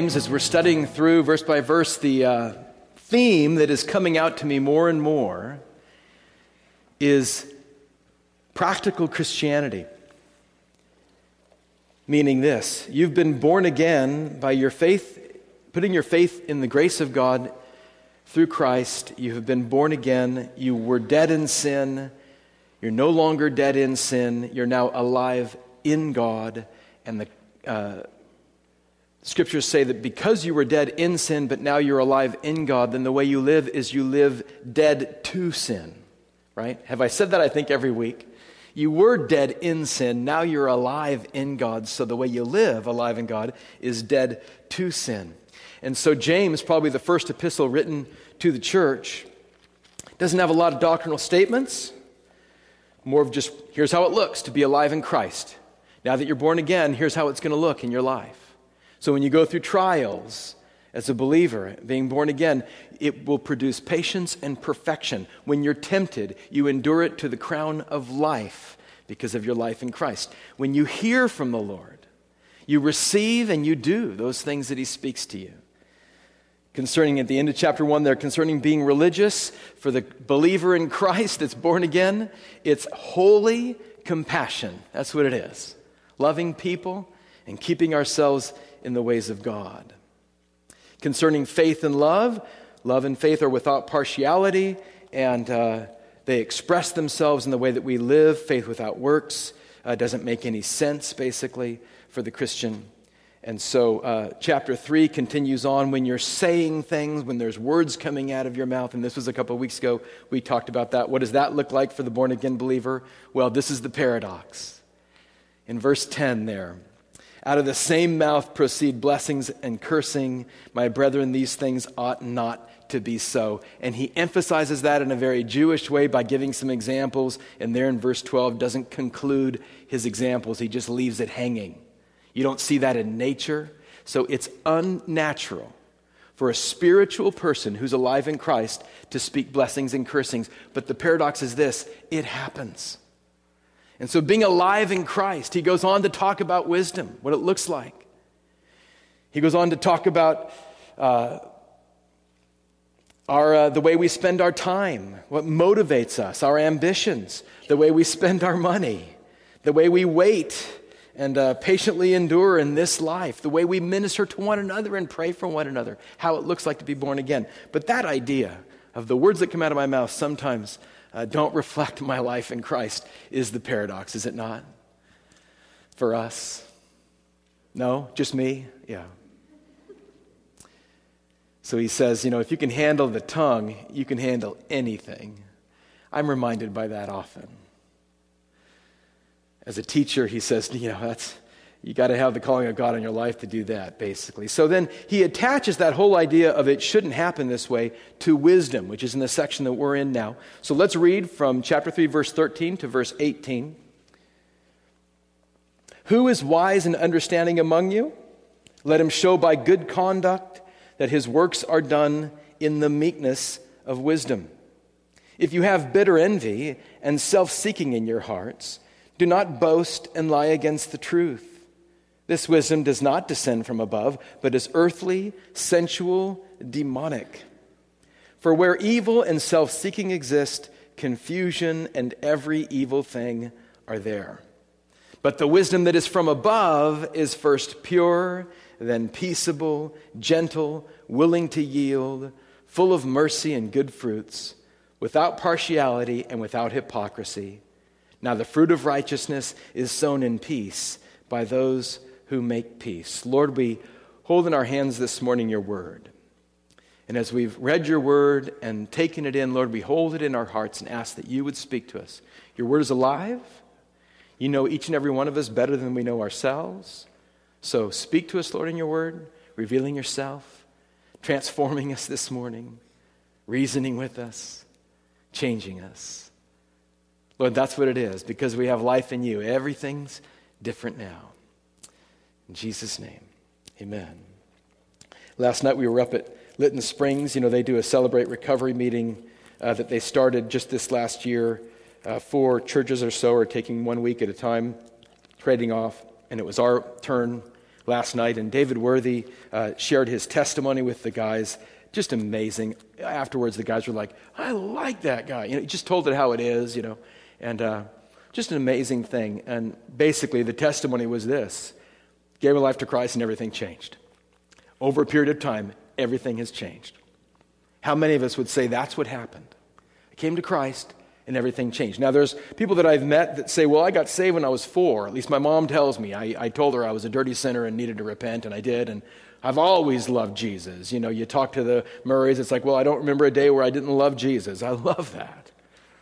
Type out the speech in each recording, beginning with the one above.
James, as we're studying through verse by verse, the theme that is coming out to me more and more is practical Christianity. Meaning this: you've been born again by your faith, putting your faith in the grace of God through Christ. You have been born again. You were dead in sin. You're no longer dead in sin. You're now alive in God. And the Scriptures say that because you were dead in sin, but now you're alive in God, then the way you live is you live dead to sin, right? Have I said that, I think, every week? You were dead in sin, now you're alive in God, so the way you live alive in God is dead to sin. And so James, probably the first epistle written to the church, doesn't have a lot of doctrinal statements, more of just, here's how it looks to be alive in Christ. Now that you're born again, here's how it's going to look in your life. So when you go through trials as a believer, being born again, it will produce patience and perfection. When you're tempted, you endure it to the crown of life because of your life in Christ. When you hear from the Lord, you receive and you do those things that He speaks to you. Concerning, at the end of chapter 1 there, concerning being religious, for the believer in Christ that's born again, it's holy compassion. That's what it is. Loving people and keeping ourselves in the ways of God. Concerning faith and love and faith are without partiality, and they express themselves in the way that we live. Faith without works doesn't make any sense, basically, for the Christian. And so chapter 3 continues on when you're saying things, when there's words coming out of your mouth, and this was a couple of weeks ago, we talked about that. What does that look like for the born-again believer? Well, this is the paradox. In verse 10 there, out of the same mouth proceed blessings and cursing. My brethren, these things ought not to be so. And he emphasizes that in a very Jewish way by giving some examples. And there in verse 12 doesn't conclude his examples. He just leaves it hanging. You don't see that in nature. So it's unnatural for a spiritual person who's alive in Christ to speak blessings and cursings. But the paradox is this: it happens. And so being alive in Christ, he goes on to talk about wisdom, what it looks like. He goes on to talk about the way we spend our time, what motivates us, our ambitions, the way we spend our money, the way we wait and patiently endure in this life, the way we minister to one another and pray for one another, how it looks like to be born again. But that idea of the words that come out of my mouth sometimes don't reflect my life in Christ is the paradox, is it not? For us? No? Just me? Yeah. So he says, if you can handle the tongue, you can handle anything. I'm reminded by that often. As a teacher, he says, you got to have the calling of God in your life to do that, basically. So then he attaches that whole idea of it shouldn't happen this way to wisdom, which is in the section that we're in now. So let's read from chapter 3, verse 13 to verse 18. Who is wise and understanding among you? Let him show by good conduct that his works are done in the meekness of wisdom. If you have bitter envy and self-seeking in your hearts, do not boast and lie against the truth. This wisdom does not descend from above, but is earthly, sensual, demonic. For where evil and self-seeking exist, confusion and every evil thing are there. But the wisdom that is from above is first pure, then peaceable, gentle, willing to yield, full of mercy and good fruits, without partiality and without hypocrisy. Now the fruit of righteousness is sown in peace by those who make peace. Lord, we hold in our hands this morning your word. And as we've read your word and taken it in, Lord, we hold it in our hearts and ask that you would speak to us. Your word is alive. You know each and every one of us better than we know ourselves. So speak to us, Lord, in your word, revealing yourself, transforming us this morning, reasoning with us, changing us. Lord, that's what it is. Because we have life in you, everything's different now. In Jesus' name, amen. Last night we were up at Lytton Springs. They do a Celebrate Recovery meeting that they started just this last year. 4 churches or so are taking 1 week at a time, trading off. And it was our turn last night, and David Worthy shared his testimony with the guys. Just amazing. Afterwards, the guys were like, I like that guy. He just told it how it is, and just an amazing thing. And basically, the testimony was this. Gave her life to Christ and everything changed. Over a period of time, everything has changed. How many of us would say that's what happened? I came to Christ and everything changed. Now, there's people that I've met that say, well, I got saved when I was 4. At least my mom tells me. I told her I was a dirty sinner and needed to repent, and I did. And I've always loved Jesus. You talk to the Murrays, it's like, well, I don't remember a day where I didn't love Jesus. I love that.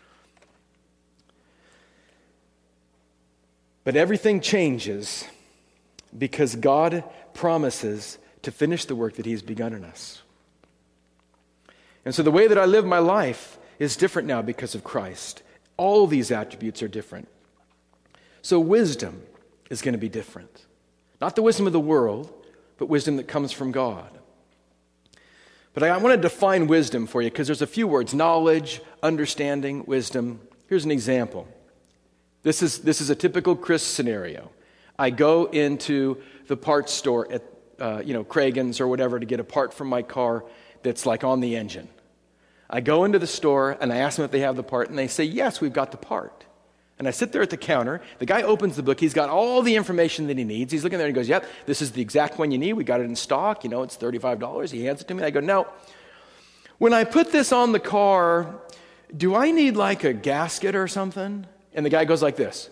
But everything changes because God promises to finish the work that He's begun in us. And so the way that I live my life is different now because of Christ. All these attributes are different. So wisdom is going to be different. Not the wisdom of the world, but wisdom that comes from God. But I want to define wisdom for you because there's a few words: knowledge, understanding, wisdom. Here's an example. This is a typical Chris scenario. I go into the parts store at Kragen's or whatever to get a part from my car that's like on the engine. I go into the store and I ask them if they have the part, and they say, yes, we've got the part. And I sit there at the counter. The guy opens the book. He's got all the information that he needs. He's looking there and he goes, yep, this is the exact one you need. We got it in stock. It's $35. He hands it to me. I go, now, when I put this on the car, do I need like a gasket or something? And the guy goes like this.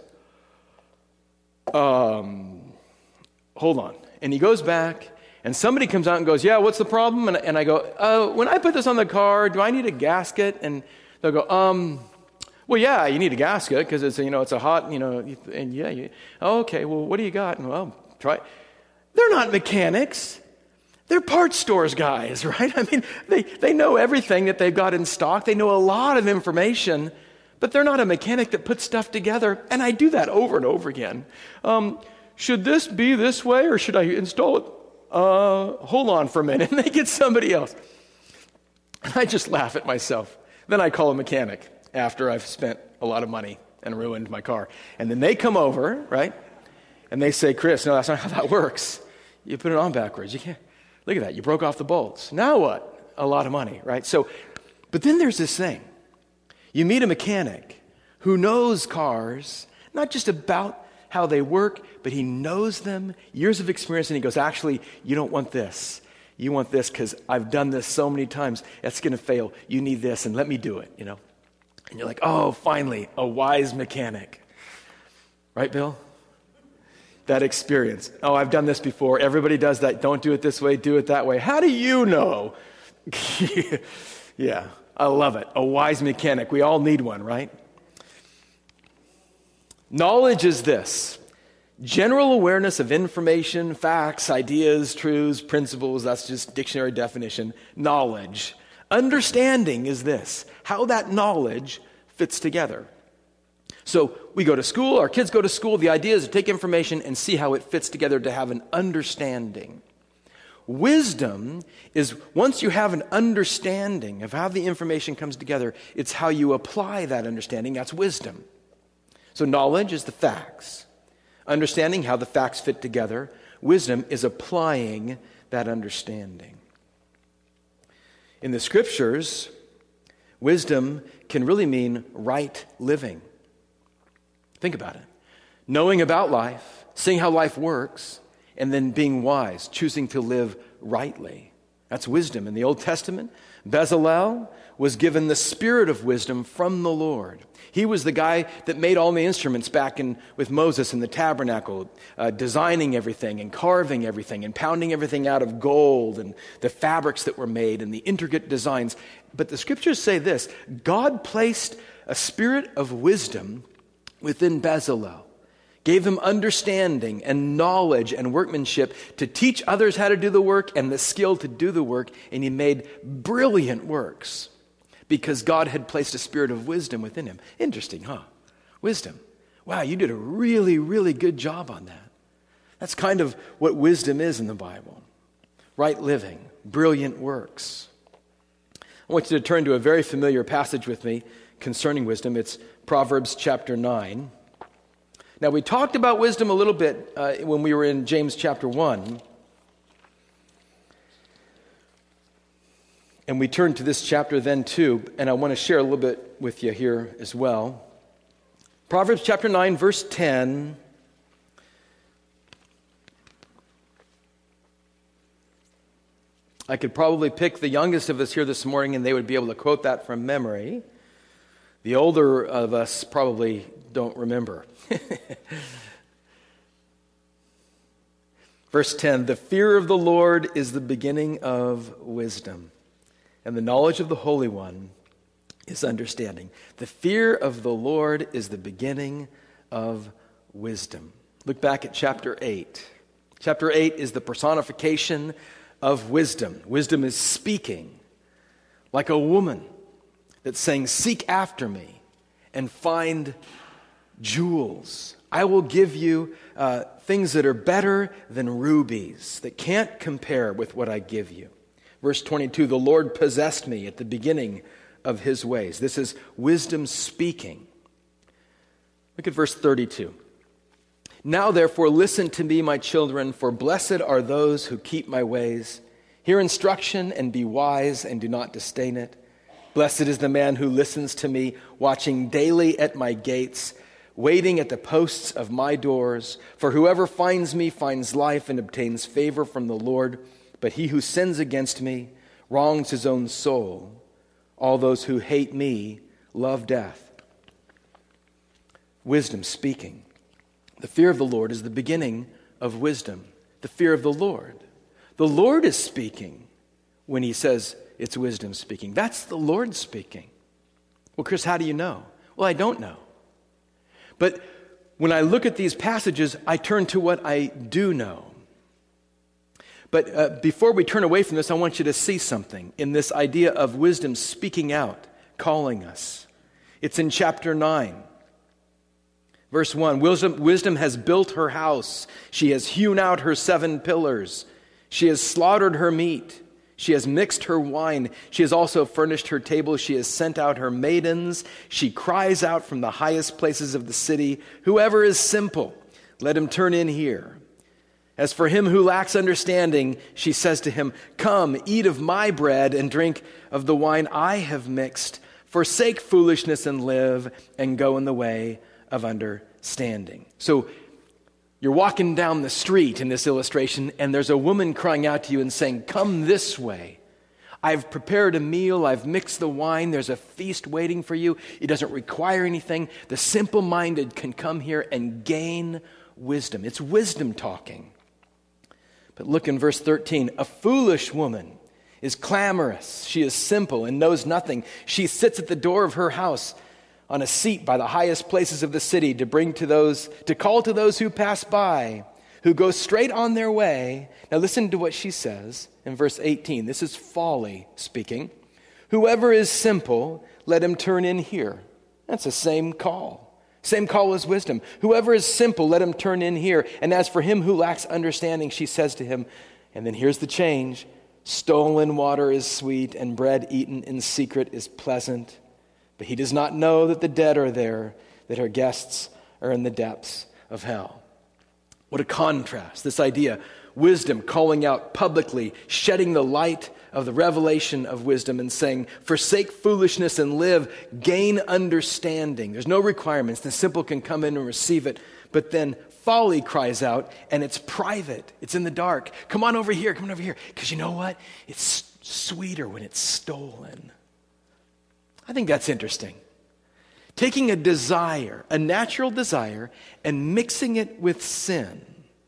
Hold on. And he goes back, and somebody comes out and goes, yeah, what's the problem? And I go, when I put this on the car, do I need a gasket? And they'll go, well, yeah, you need a gasket because it's a hot, and yeah, okay, well, what do you got? And, well, try. They're not mechanics. They're parts stores guys, right? I mean, they know everything that they've got in stock. They know a lot of information, but they're not a mechanic that puts stuff together. And I do that over and over again. Should this be this way or should I install it? Hold on for a minute. And they get somebody else. And I just laugh at myself. Then I call a mechanic after I've spent a lot of money and ruined my car. And then they come over, right? And they say, Chris, no, that's not how that works. You put it on backwards. You can't. Look at that. You broke off the bolts. Now what? A lot of money, right? So, but then there's this thing. You meet a mechanic who knows cars, not just about how they work, but he knows them, years of experience, and he goes, actually, you don't want this. You want this because I've done this so many times. It's going to fail. You need this, and let me do it, And you're like, oh, finally, a wise mechanic. Right, Bill? That experience. Oh, I've done this before. Everybody does that. Don't do it this way. Do it that way. How do you know? Yeah, I love it. A wise mechanic. We all need one, right? Knowledge is this: general awareness of information, facts, ideas, truths, principles. That's just dictionary definition. Knowledge. Understanding is this: how that knowledge fits together. So we go to school, our kids go to school. The idea is to take information and see how it fits together to have an understanding. Wisdom is once you have an understanding of how the information comes together, it's how you apply that understanding. That's wisdom. So knowledge is the facts. Understanding how the facts fit together. Wisdom is applying that understanding. In the scriptures, wisdom can really mean right living. Think about it. Knowing about life, seeing how life works, and then being wise, choosing to live rightly. That's wisdom. In the Old Testament, Bezalel was given the spirit of wisdom from the Lord. He was the guy that made all the instruments back with Moses in the tabernacle, designing everything and carving everything and pounding everything out of gold and the fabrics that were made and the intricate designs. But the scriptures say this: God placed a spirit of wisdom within Bezalel, gave him understanding and knowledge and workmanship to teach others how to do the work and the skill to do the work, and he made brilliant works because God had placed a spirit of wisdom within him. Interesting, huh? Wisdom. Wow, you did a really, really good job on that. That's kind of what wisdom is in the Bible. Right living, brilliant works. I want you to turn to a very familiar passage with me concerning wisdom. It's Proverbs chapter 9. Now, we talked about wisdom a little bit when we were in James chapter 1. And we turned to this chapter then too, and I want to share a little bit with you here as well. Proverbs chapter 9, verse 10. I could probably pick the youngest of us here this morning and they would be able to quote that from memory. The older of us probably don't remember. Verse 10, the fear of the Lord is the beginning of wisdom, and the knowledge of the Holy One is understanding. The fear of the Lord is the beginning of wisdom. Look back at chapter 8. Chapter 8 is the personification of wisdom. Wisdom is speaking like a woman that's saying, seek after me and find jewels. I will give you things that are better than rubies, that can't compare with what I give you. Verse 22, the Lord possessed me at the beginning of his ways. This is wisdom speaking. Look at verse 32. Now therefore listen to me, my children, for blessed are those who keep my ways. Hear instruction and be wise and do not disdain it. Blessed is the man who listens to me, watching daily at my gates, waiting at the posts of my doors. For whoever finds me finds life and obtains favor from the Lord. But he who sins against me wrongs his own soul. All those who hate me love death. Wisdom speaking. The fear of the Lord is the beginning of wisdom. The fear of the Lord. The Lord is speaking when he says it's wisdom speaking. That's the Lord speaking. Well, Chris, how do you know? Well, I don't know. But when I look at these passages, I turn to what I do know. But before we turn away from this, I want you to see something in this idea of wisdom speaking out, calling us. It's in chapter 9. Verse 1, wisdom has built her house. She has hewn out her 7 pillars. She has slaughtered her meat. She has mixed her wine. She has also furnished her table. She has sent out her maidens. She cries out from the highest places of the city, whoever is simple, let him turn in here. As for him who lacks understanding, she says to him, come, eat of my bread and drink of the wine I have mixed. Forsake foolishness and live, and go in the way of understanding. So you're walking down the street in this illustration, and there's a woman crying out to you and saying, come this way. I've prepared a meal. I've mixed the wine. There's a feast waiting for you. It doesn't require anything. The simple-minded can come here and gain wisdom. It's wisdom talking. But look in verse 13. A foolish woman is clamorous. She is simple and knows nothing. She sits at the door of her house on a seat by the highest places of the city to call to those who pass by, who go straight on their way. Now listen to what she says in verse 18. This is folly speaking. Whoever is simple, let him turn in here. That's the same call. Same call as wisdom. Whoever is simple, let him turn in here. And as for him who lacks understanding, she says to him, and then here's the change, stolen water is sweet, and bread eaten in secret is pleasant. But he does not know that the dead are there, that her guests are in the depths of hell. What a contrast, this idea. Wisdom calling out publicly, shedding the light of the revelation of wisdom and saying, forsake foolishness and live, gain understanding. There's no requirements. The simple can come in and receive it. But then folly cries out, and it's private. It's in the dark. Come on over here, Because you know what? It's sweeter when it's stolen. I think that's interesting. Taking a desire, a natural desire, and mixing it with sin.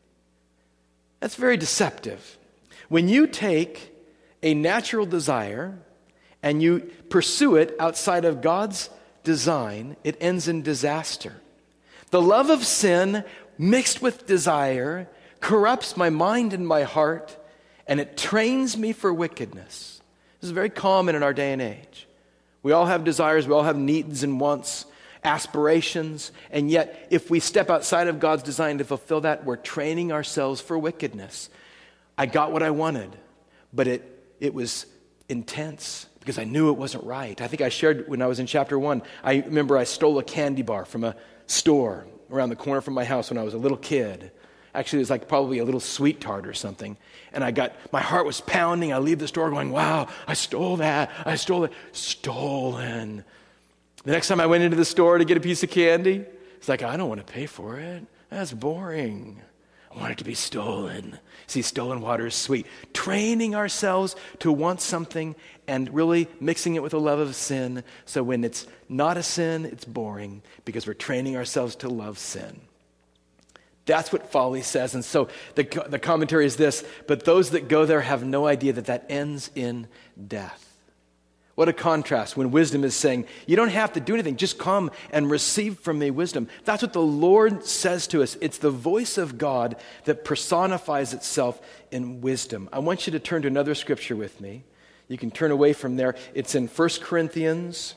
That's very deceptive. When you take a natural desire and you pursue it outside of God's design, it ends in disaster. The love of sin mixed with desire corrupts my mind and my heart, and it trains me for wickedness. This is very common in our day and age. We all have desires, we all have needs and wants, aspirations, and yet if we step outside of God's design to fulfill that, we're training ourselves for wickedness. I got what I wanted, but it was intense because I knew it wasn't right. I think I shared when I was in chapter 1, I remember I stole a candy bar from a store around the corner from my house when I was a little kid. Actually, it was like probably a little sweet tart or something. And my heart was pounding. I leave the store going, wow, I stole that. Stolen. The next time I went into the store to get a piece of candy, it's like, I don't want to pay for it. That's boring. I want it to be stolen. See, stolen water is sweet. Training ourselves to want something and really mixing it with a love of sin. So when it's not a sin, it's boring because we're training ourselves to love sin. That's what folly says. And so the commentary is this, but those that go there have no idea that ends in death. What a contrast when wisdom is saying, you don't have to do anything, just come and receive from me wisdom. That's what the Lord says to us. It's the voice of God that personifies itself in wisdom. I want you to turn to another scripture with me. You can turn away from there. It's in 1 Corinthians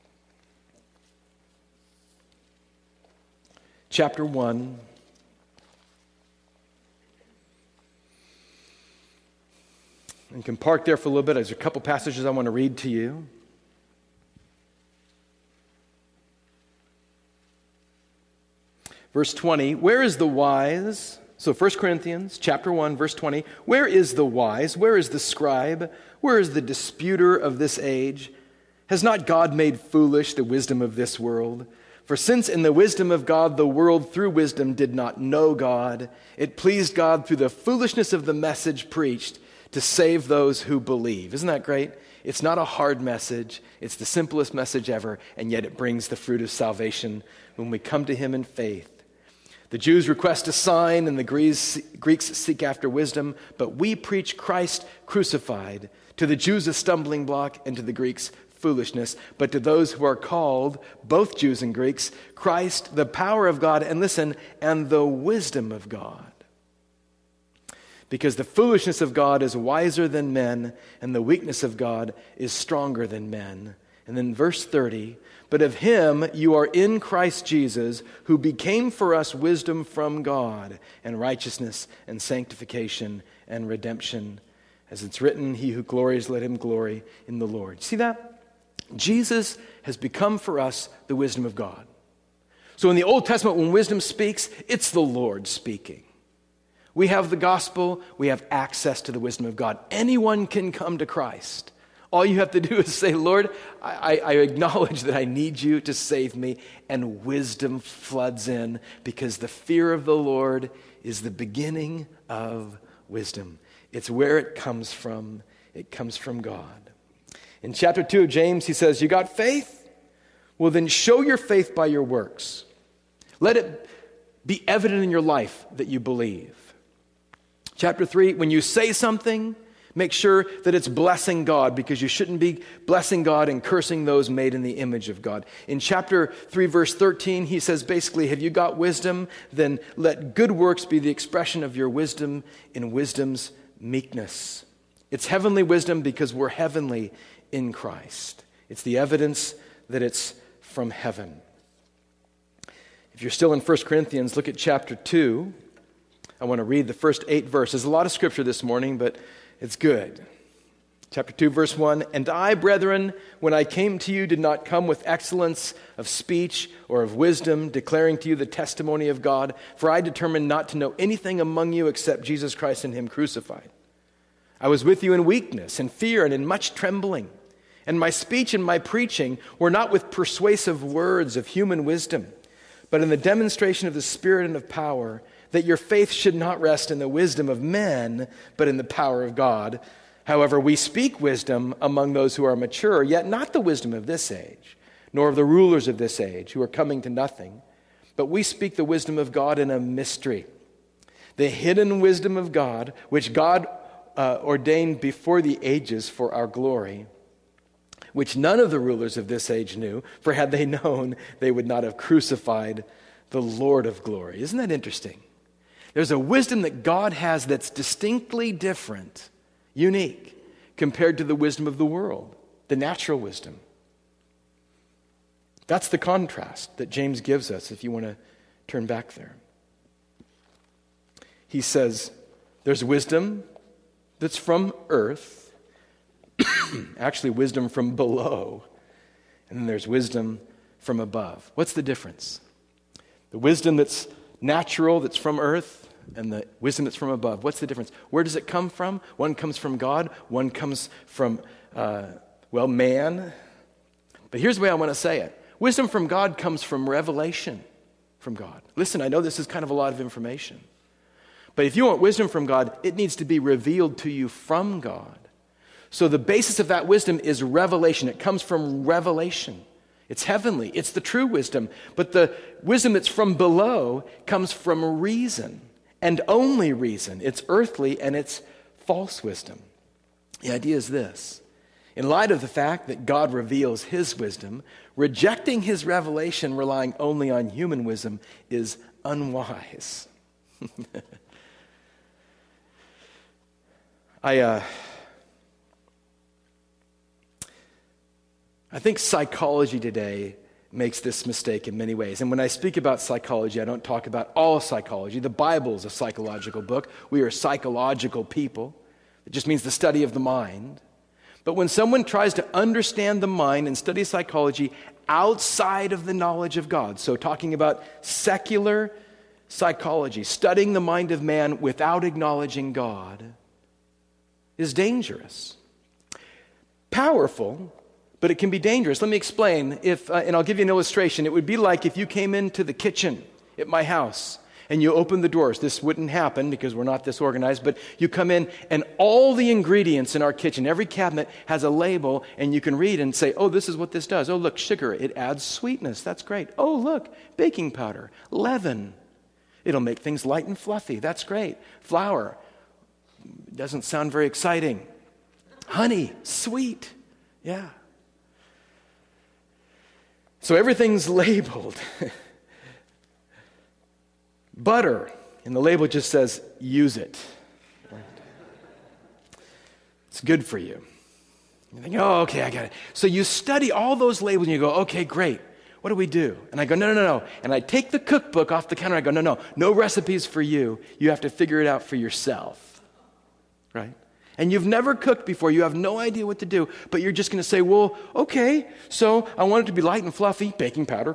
chapter 1. You can park there for a little bit. There's a couple passages I want to read to you. Verse 20, where is the wise? So 1 Corinthians chapter 1, verse 20, where is the wise? Where is the scribe? Where is the disputer of this age? Has not God made foolish the wisdom of this world? For since in the wisdom of God the world through wisdom did not know God, it pleased God through the foolishness of the message preached to save those who believe. Isn't that great? It's not a hard message. It's the simplest message ever, and yet it brings the fruit of salvation when we come to him in faith. The Jews request a sign, and the Greeks seek after wisdom, but we preach Christ crucified. To the Jews a stumbling block, and to the Greeks foolishness. But to those who are called, both Jews and Greeks, Christ, the power of God, and listen, and the wisdom of God. Because the foolishness of God is wiser than men, and the weakness of God is stronger than men. And then verse 30, but of him you are in Christ Jesus, who became for us wisdom from God, and righteousness, and sanctification, and redemption. As it's written, he who glories, let him glory in the Lord. See that? Jesus has become for us the wisdom of God. So in the Old Testament, when wisdom speaks, it's the Lord speaking. We have the gospel, we have access to the wisdom of God. Anyone can come to Christ. All you have to do is say, Lord, I acknowledge that I need you to save me, and wisdom floods in because the fear of the Lord is the beginning of wisdom. It's where it comes from. It comes from God. In chapter 2 of James, he says, you got faith? Well, then show your faith by your works. Let it be evident in your life that you believe. Chapter 3, when you say something, make sure that it's blessing God, because you shouldn't be blessing God and cursing those made in the image of God. In chapter 3, verse 13, he says basically, have you got wisdom? Then let good works be the expression of your wisdom in wisdom's meekness. It's heavenly wisdom because we're heavenly in Christ. It's the evidence that it's from heaven. If you're still in 1 Corinthians, look at chapter 2. I want to read the first 8 verses. A lot of scripture this morning, but it's good. Chapter 2, verse 1, and I, brethren, when I came to you, did not come with excellence of speech or of wisdom, declaring to you the testimony of God, for I determined not to know anything among you except Jesus Christ and him crucified. I was with you in weakness and fear and in much trembling, and my speech and my preaching were not with persuasive words of human wisdom, but in the demonstration of the Spirit and of power, that your faith should not rest in the wisdom of men, but in the power of God. However, we speak wisdom among those who are mature, yet not the wisdom of this age, nor of the rulers of this age, who are coming to nothing. But we speak the wisdom of God in a mystery, the hidden wisdom of God, which God ordained before the ages for our glory, which none of the rulers of this age knew, for had they known, they would not have crucified the Lord of glory. Isn't that interesting? There's a wisdom that God has that's distinctly different, unique, compared to the wisdom of the world, the natural wisdom. That's the contrast that James gives us, if you want to turn back there. He says, there's wisdom that's from earth, actually wisdom from below, and then there's wisdom from above. What's the difference? The wisdom that's natural, that's from earth, and the wisdom that's from above. What's the difference? Where does it come from? One comes from God. One comes from, man. But here's the way I want to say it. Wisdom from God comes from revelation from God. Listen, I know this is kind of a lot of information. But if you want wisdom from God, it needs to be revealed to you from God. So the basis of that wisdom is revelation. It comes from revelation. It's heavenly. It's the true wisdom. But the wisdom that's from below comes from reason, and only reason. It's earthly and it's false wisdom. The idea is this. In light of the fact that God reveals his wisdom, rejecting his revelation, relying only on human wisdom, is unwise. I think psychology today makes this mistake in many ways. And when I speak about psychology, I don't talk about all psychology. The Bible is a psychological book. We are psychological people. It just means the study of the mind. But when someone tries to understand the mind and study psychology outside of the knowledge of God, so talking about secular psychology, studying the mind of man without acknowledging God, is dangerous. Powerful, but it can be dangerous. Let me explain. And I'll give you an illustration. It would be like if you came into the kitchen at my house and you opened the doors. This wouldn't happen because we're not this organized, but you come in and all the ingredients in our kitchen, every cabinet has a label, and you can read and say, oh, this is what this does. Oh, look, sugar. It adds sweetness. That's great. Oh, look, baking powder, leaven. It'll make things light and fluffy. That's great. Flour. Doesn't sound very exciting. Honey, sweet. Yeah. So everything's labeled. Butter, and the label just says, use it. Right? It's good for you. You think, oh, okay, I got it. So you study all those labels and you go, okay, great. What do we do? And I go, no. And I take the cookbook off the counter. I go, no recipes for you. You have to figure it out for yourself. Right? And you've never cooked before. You have no idea what to do. But you're just going to say, well, okay, so I want it to be light and fluffy. Baking powder.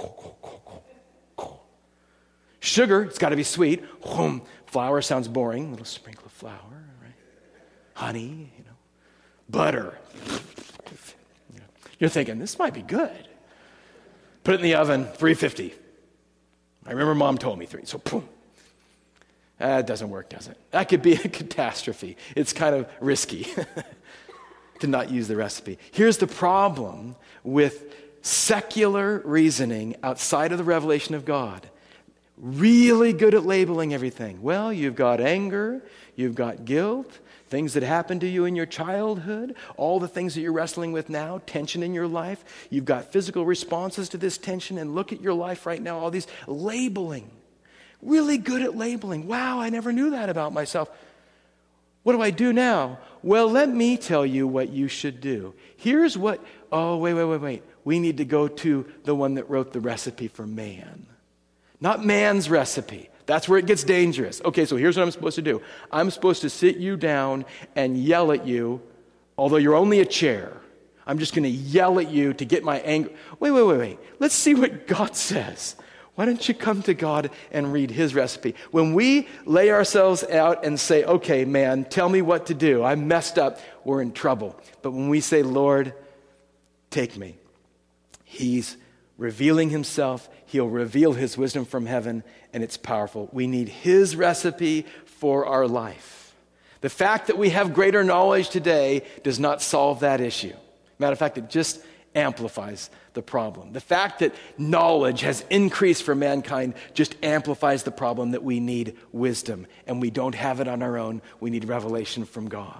Sugar, it's got to be sweet. Flour sounds boring. A little sprinkle of flour. Right? Honey, butter. You're thinking, this might be good. Put it in the oven, 350. I remember Mom told me 3. So, boom. It doesn't work, does it? That could be a catastrophe. It's kind of risky to not use the recipe. Here's the problem with secular reasoning outside of the revelation of God. Really good at labeling everything. Well, you've got anger, you've got guilt, things that happened to you in your childhood, all the things that you're wrestling with now, tension in your life. You've got physical responses to this tension, and look at your life right now, all these labeling. Really good at labeling. Wow, I never knew that about myself. What do I do now? Well, let me tell you what you should do. Here's what, wait. We need to go to the one that wrote the recipe for man. Not man's recipe. That's where it gets dangerous. Okay, so here's what I'm supposed to do. I'm supposed to sit you down and yell at you, although you're only a chair. I'm just going to yell at you to get my anger. Wait. Let's see what God says. Why don't you come to God and read his recipe? When we lay ourselves out and say, okay, man, tell me what to do. I messed up. We're in trouble. But when we say, Lord, take me, he's revealing himself. He'll reveal his wisdom from heaven, and it's powerful. We need his recipe for our life. The fact that we have greater knowledge today does not solve that issue. Matter of fact, it just amplifies the problem. The fact that knowledge has increased for mankind just amplifies the problem that we need wisdom, and we don't have it on our own. We need revelation from God.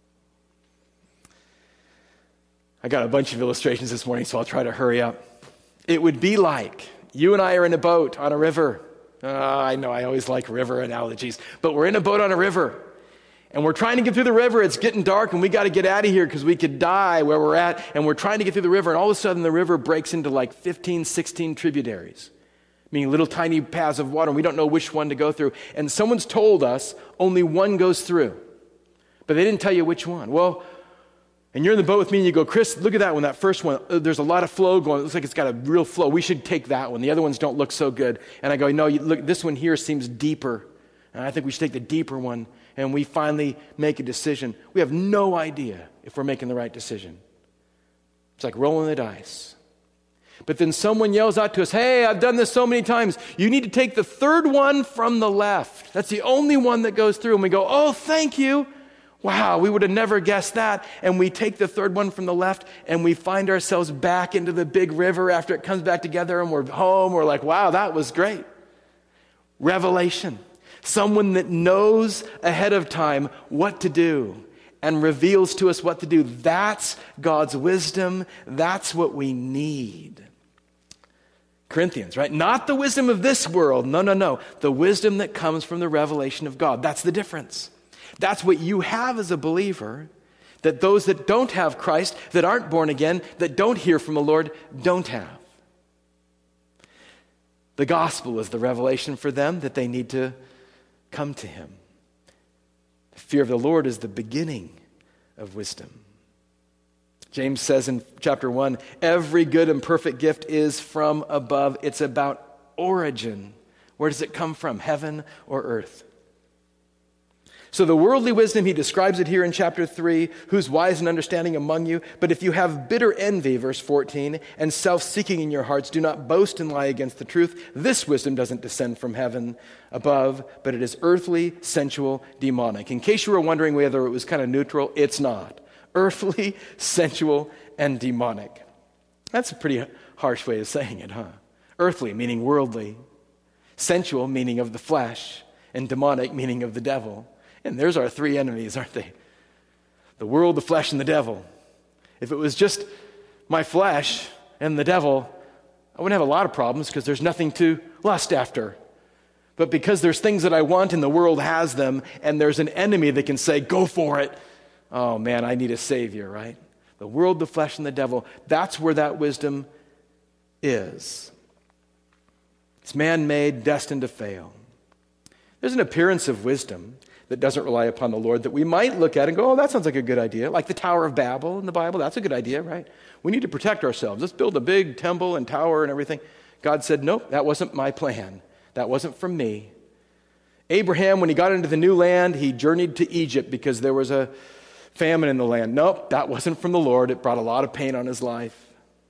I got a bunch of illustrations this morning, so I'll try to hurry up. It would be like you and I are in a boat on a river. I know I always like river analogies, but we're in a boat on a river. And we're trying to get through the river. It's getting dark, and we got to get out of here because we could die where we're at. And we're trying to get through the river, and all of a sudden the river breaks into like 15, 16 tributaries, meaning little tiny paths of water, and we don't know which one to go through. And someone's told us only one goes through, but they didn't tell you which one. Well, And you're in the boat with me and you go, Chris, look at that one, that first one. There's a lot of flow going. It looks like it's got a real flow. We should take that one. The other ones don't look so good. And I go, no, look, this one here seems deeper. And I think we should take the deeper one. And we finally make a decision. We have no idea if we're making the right decision. It's like rolling the dice. But then someone yells out to us, hey, I've done this so many times. You need to take the third one from the left. That's the only one that goes through. And we go, oh, thank you. Wow, we would have never guessed that. And we take the third one from the left and we find ourselves back into the big river after it comes back together and we're home. We're like, wow, that was great. Revelation. Someone that knows ahead of time what to do and reveals to us what to do. That's God's wisdom. That's what we need. Corinthians, right? Not the wisdom of this world. No. The wisdom that comes from the revelation of God. That's the difference. That's what you have as a believer, that those that don't have Christ, that aren't born again, that don't hear from the Lord, don't have. The gospel is the revelation for them that they need to come to him. The fear of the Lord is the beginning of wisdom. James says in chapter 1, every good and perfect gift is from above. It's about origin. Where does it come from? Heaven or earth? So the worldly wisdom, he describes it here in chapter 3, who's wise and understanding among you. But if you have bitter envy, verse 14, and self-seeking in your hearts, do not boast and lie against the truth. This wisdom doesn't descend from heaven above, but it is earthly, sensual, demonic. In case you were wondering whether it was kind of neutral, it's not. Earthly, sensual, and demonic. That's a pretty harsh way of saying it, huh? Earthly, meaning worldly. Sensual, meaning of the flesh. And demonic, meaning of the devil. And there's our three enemies, aren't they? The world, the flesh, and the devil. If it was just my flesh and the devil, I wouldn't have a lot of problems because there's nothing to lust after. But because there's things that I want and the world has them, and there's an enemy that can say, go for it. Oh man, I need a savior, right? The world, the flesh, and the devil. That's where that wisdom is. It's man-made, destined to fail. There's an appearance of wisdom that doesn't rely upon the Lord that we might look at and go, oh, that sounds like a good idea. Like the Tower of Babel in the Bible, that's a good idea, right? We need to protect ourselves. Let's build a big temple and tower and everything. God said, nope, that wasn't my plan. That wasn't from me. Abraham, when he got into the new land, he journeyed to Egypt because there was a famine in the land. Nope, that wasn't from the Lord. It brought a lot of pain on his life.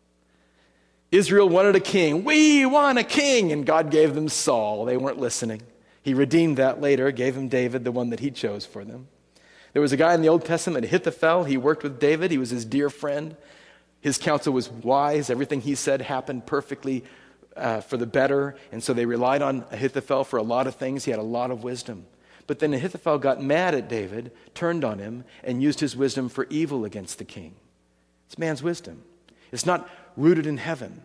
Israel wanted a king. We want a king. And God gave them Saul. They weren't listening. He redeemed that later, gave him David, the one that he chose for them. There was a guy in the Old Testament, Ahithophel. He worked with David. He was his dear friend. His counsel was wise. Everything he said happened perfectly for the better. And so they relied on Ahithophel for a lot of things. He had a lot of wisdom. But then Ahithophel got mad at David, turned on him, and used his wisdom for evil against the king. It's man's wisdom. It's not rooted in heaven.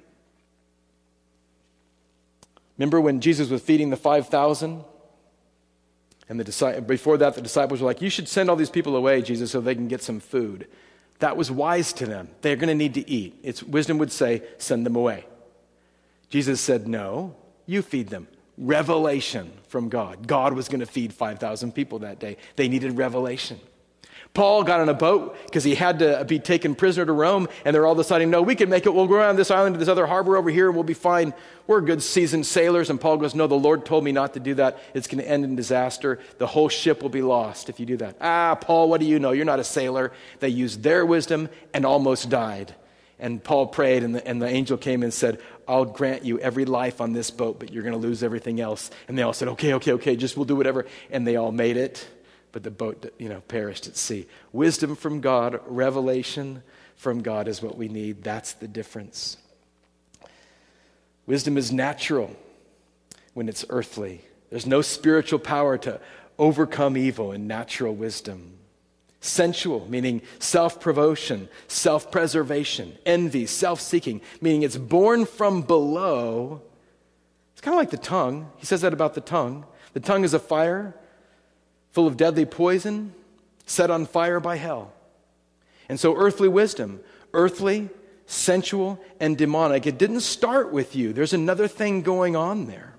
Remember when Jesus was feeding the 5,000? And before that, the disciples were like, you should send all these people away, Jesus, so they can get some food. That was wise to them. They're going to need to eat. Wisdom would say, send them away. Jesus said, no, you feed them. Revelation from God. God was going to feed 5,000 people that day. They needed revelation. Paul got on a boat because he had to be taken prisoner to Rome, and they're all deciding, no, we can make it. We'll go around this island to this other harbor over here, and we'll be fine. We're good seasoned sailors. And Paul goes, no, the Lord told me not to do that. It's going to end in disaster. The whole ship will be lost if you do that. Paul, what do you know? You're not a sailor. They used their wisdom and almost died. And Paul prayed, and the angel came and said, I'll grant you every life on this boat, but you're going to lose everything else. And they all said, okay, just we'll do whatever. And they all made it. But the boat, perished at sea. Wisdom from God, revelation from God is what we need. That's the difference. Wisdom is natural when it's earthly. There's no spiritual power to overcome evil in natural wisdom. Sensual, meaning self-promotion, self-preservation, envy, self-seeking, meaning it's born from below. It's kind of like the tongue. He says that about the tongue. The tongue is a fire full of deadly poison, set on fire by hell. And so earthly wisdom, earthly, sensual, and demonic, it didn't start with you. There's another thing going on there.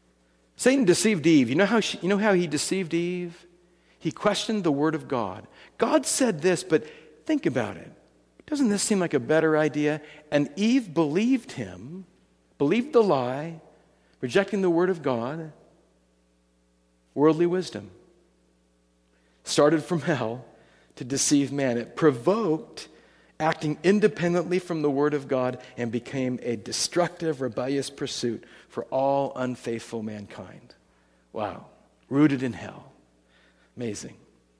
Satan deceived Eve. You know how he deceived Eve? He questioned the word of God. God said this, but think about it. Doesn't this seem like a better idea? And Eve believed him, believed the lie, rejecting the word of God. Worldly wisdom started from hell to deceive man. It provoked acting independently from the word of God and became a destructive, rebellious pursuit for all unfaithful mankind. Wow. Rooted in hell. Amazing.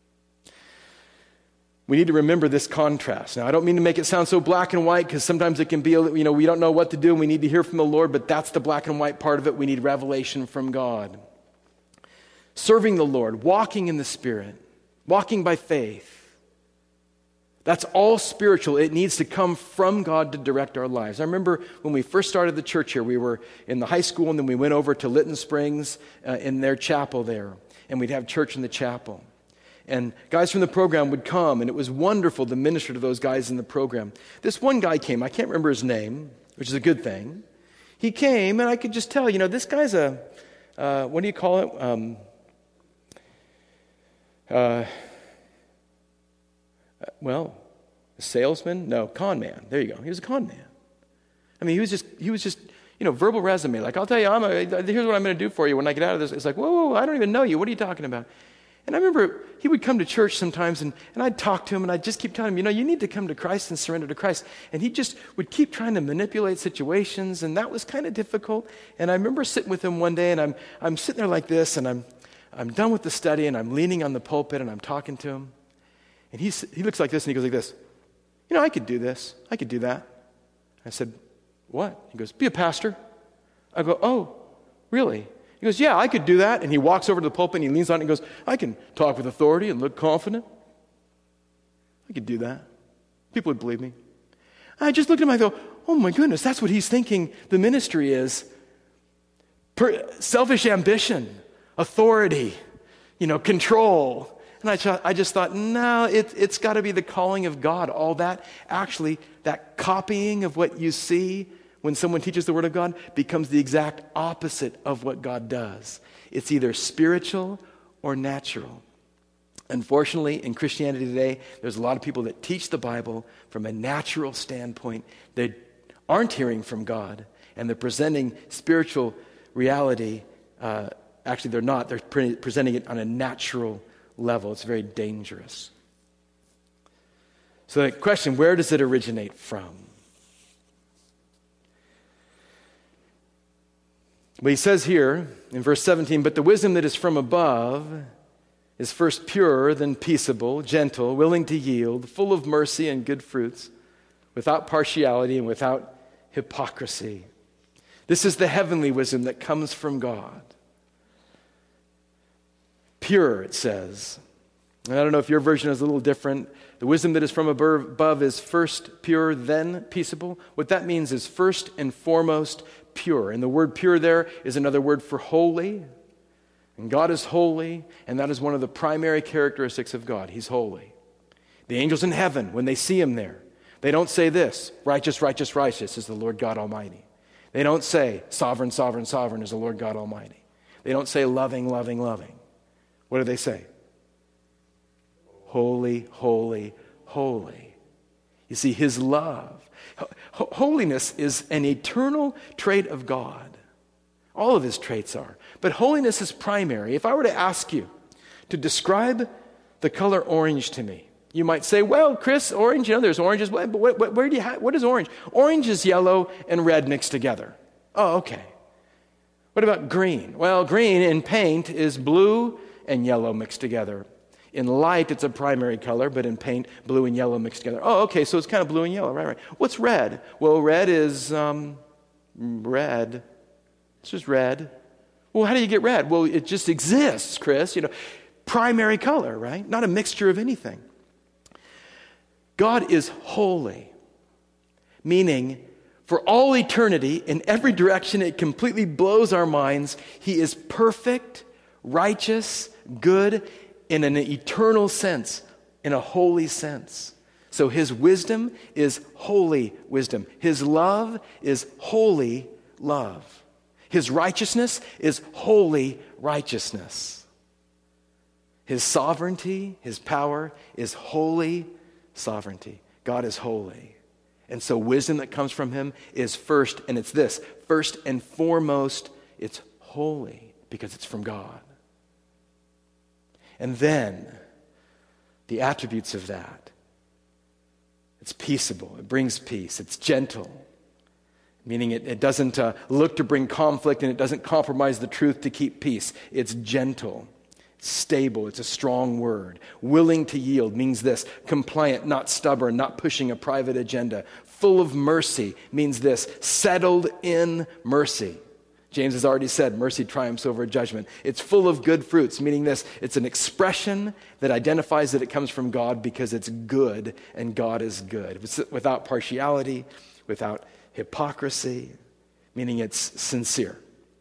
We need to remember this contrast. Now, I don't mean to make it sound so black and white, because sometimes it can be, we don't know what to do and we need to hear from the Lord, but that's the black and white part of it. We need revelation from God. Serving the Lord, walking in the Spirit, walking by faith. That's all spiritual. It needs to come from God to direct our lives. I remember when we first started the church here, we were in the high school and then we went over to Lytton Springs in their chapel there, and we'd have church in the chapel. And guys from the program would come, and it was wonderful to minister to those guys in the program. This one guy came, I can't remember his name, which is a good thing. He came, and I could just tell, this guy's a, what do you call it? A salesman? No, con man. There you go. He was a con man. I mean, he was just, verbal resume. Like, I'll tell you, here's what I'm going to do for you when I get out of this. It's like, whoa, I don't even know you. What are you talking about? And I remember he would come to church sometimes, and I'd talk to him, and I'd just keep telling him, you need to come to Christ and surrender to Christ. And he just would keep trying to manipulate situations, and that was kind of difficult. And I remember sitting with him one day, and I'm sitting there like this, and I'm done with the study, and I'm leaning on the pulpit, and I'm talking to him. And he looks like this, and he goes like this. I could do this. I could do that. I said, what? He goes, be a pastor. I go, oh, really? He goes, yeah, I could do that. And he walks over to the pulpit and he leans on it and goes, I can talk with authority and look confident. I could do that. People would believe me. I just looked at him and I go, oh my goodness, that's what he's thinking the ministry is. Selfish ambition, authority, control. And I just thought, no, it's got to be the calling of God. All that, actually, that copying of what you see when someone teaches the Word of God becomes the exact opposite of what God does. It's either spiritual or natural. Unfortunately, in Christianity today, there's a lot of people that teach the Bible from a natural standpoint. They aren't hearing from God, and they're presenting spiritual reality. Actually, they're not. They're presenting it on a natural level. It's very dangerous. So the question, where does it originate from? But he says here in verse 17, but the wisdom that is from above is first pure, then peaceable, gentle, willing to yield, full of mercy and good fruits, without partiality and without hypocrisy. This is the heavenly wisdom that comes from God. Pure, it says. And I don't know if your version is a little different. The wisdom that is from above is first pure, then peaceable. What that means is first and foremost pure. And the word pure there is another word for holy. And God is holy, and that is one of the primary characteristics of God. He's holy. The angels in heaven, when they see him there, they don't say this, righteous, righteous, righteous is the Lord God Almighty. They don't say sovereign, sovereign, sovereign is the Lord God Almighty. They don't say loving, loving, loving. What do they say? Holy, holy, holy. You see, his love. Holiness is an eternal trait of God. All of his traits are. But holiness is primary. If I were to ask you to describe the color orange to me, you might say, well, Chris, orange, there's oranges. But where do you what is orange? Orange is yellow and red mixed together. Oh, okay. What about green? Well, green in paint is blue and yellow mixed together. In light, it's a primary color, but in paint, blue and yellow mixed together. Oh, okay, so it's kind of blue and yellow, right. What's red? Well, red is red. It's just red. Well, how do you get red? Well, it just exists, Chris. Primary color, right? Not a mixture of anything. God is holy, meaning for all eternity, in every direction, it completely blows our minds. He is perfect, righteous, good, in an eternal sense, in a holy sense. So his wisdom is holy wisdom. His love is holy love. His righteousness is holy righteousness. His sovereignty, his power is holy sovereignty. God is holy. And so wisdom that comes from him is first, and it's this, first and foremost, it's holy because it's from God. And then the attributes of that. It's peaceable. It brings peace. It's gentle, meaning it doesn't look to bring conflict, and it doesn't compromise the truth to keep peace. It's gentle. It's stable. It's a strong word. Willing to yield means this. Compliant, not stubborn, not pushing a private agenda. Full of mercy means this. Settled in mercy. James has already said mercy triumphs over judgment. It's full of good fruits, meaning this. It's an expression that identifies that it comes from God because it's good and God is good. It's without partiality, without hypocrisy, meaning it's sincere.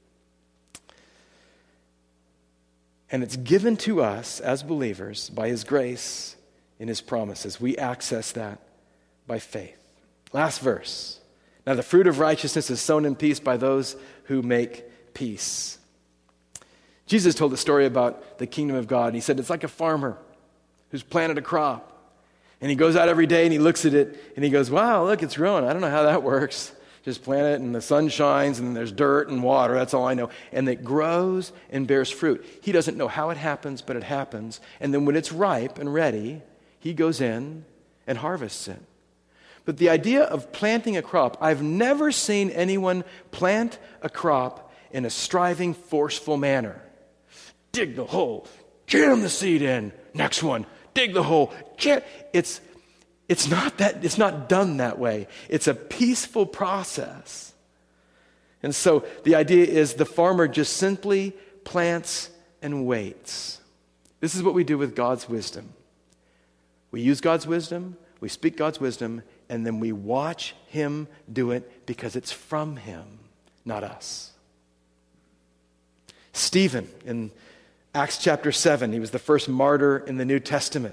And it's given to us as believers by his grace in his promises. We access that by faith. Last verse. Now the fruit of righteousness is sown in peace by those who make peace. Jesus told a story about the kingdom of God. He said it's like a farmer who's planted a crop. And he goes out every day and he looks at it and he goes, wow, look, it's growing. I don't know how that works. Just plant it and the sun shines and there's dirt and water. That's all I know. And it grows and bears fruit. He doesn't know how it happens, but it happens. And then when it's ripe and ready, he goes in and harvests it. But the idea of planting a crop, I've never seen anyone plant a crop in a striving, forceful manner. Dig the hole, jam the seed in. Next one, dig the hole, jam. It's not done that way. It's a peaceful process. And so the idea is the farmer just simply plants and waits. This is what we do with God's wisdom. We use God's wisdom, we speak God's wisdom, and then we watch him do it because it's from him, not us. Stephen, in Acts chapter 7, he was the first martyr in the New Testament.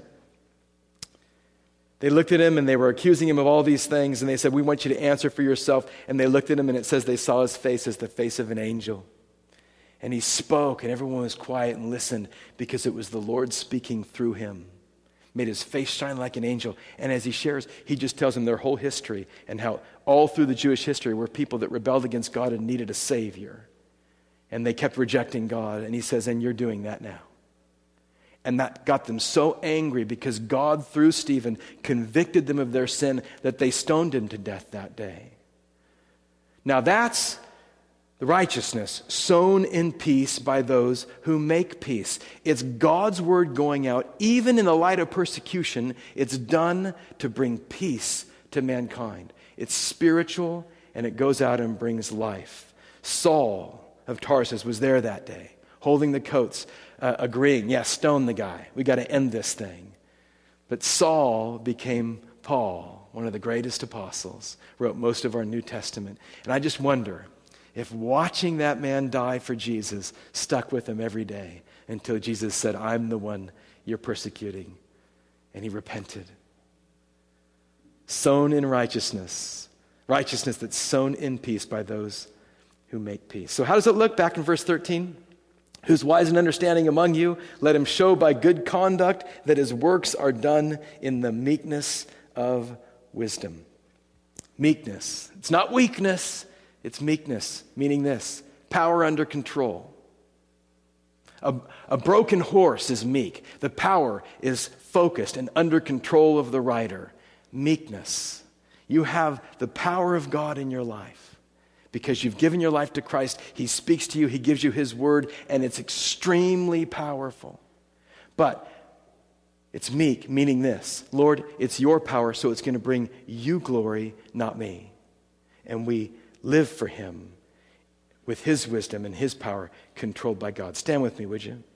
They looked at him and they were accusing him of all these things, and they said, we want you to answer for yourself. And they looked at him and it says they saw his face as the face of an angel. And he spoke and everyone was quiet and listened because it was the Lord speaking through him. Made his face shine like an angel. And as he shares, he just tells them their whole history and how all through the Jewish history were people that rebelled against God and needed a Savior. And they kept rejecting God. And he says, and you're doing that now. And that got them so angry because God, through Stephen, convicted them of their sin that they stoned him to death that day. Now that's the righteousness sown in peace by those who make peace. It's God's word going out, even in the light of persecution. It's done to bring peace to mankind. It's spiritual, and it goes out and brings life. Saul of Tarsus was there that day, holding the coats, agreeing, stone the guy. We got to end this thing. But Saul became Paul, one of the greatest apostles, wrote most of our New Testament. And I just wonder if watching that man die for Jesus stuck with him every day until Jesus said, I'm the one you're persecuting. And he repented. Sown in righteousness. Righteousness that's sown in peace by those who make peace. So how does it look back in verse 13? Who's wise and understanding among you, let him show by good conduct that his works are done in the meekness of wisdom. Meekness. It's not weakness. It's meekness, meaning this, power under control. A broken horse is meek. The power is focused and under control of the rider. Meekness. You have the power of God in your life because you've given your life to Christ. He speaks to you. He gives you his word, and it's extremely powerful. But it's meek, meaning this, Lord, it's your power, so it's going to bring you glory, not me. And we live for him with his wisdom and his power controlled by God. Stand with me, would you?